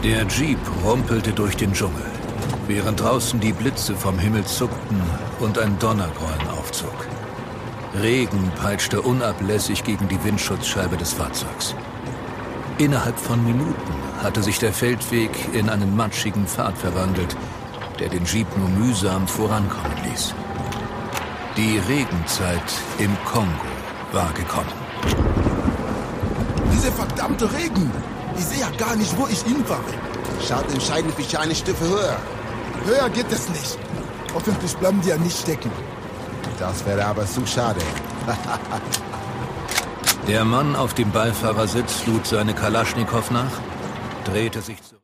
Der Jeep rumpelte durch den Dschungel, während draußen die Blitze vom Himmel zuckten und ein Donnergrollen aufzog. Regen peitschte unablässig gegen die Windschutzscheibe des Fahrzeugs. Innerhalb von Minuten hatte sich der Feldweg in einen matschigen Pfad verwandelt, der den Jeep nur mühsam vorankommen ließ. Die Regenzeit im Kongo war gekommen. Dieser verdammte Regen! Ich sehe ja gar nicht, wo ich hinfahre. Schaut den Scheibenwischer eine Stufe höher. Höher geht es nicht. Hoffentlich bleiben die ja nicht stecken. Das wäre aber zu schade. Der Mann auf dem Beifahrersitz lud seine Kalaschnikow nach, drehte sich zurück.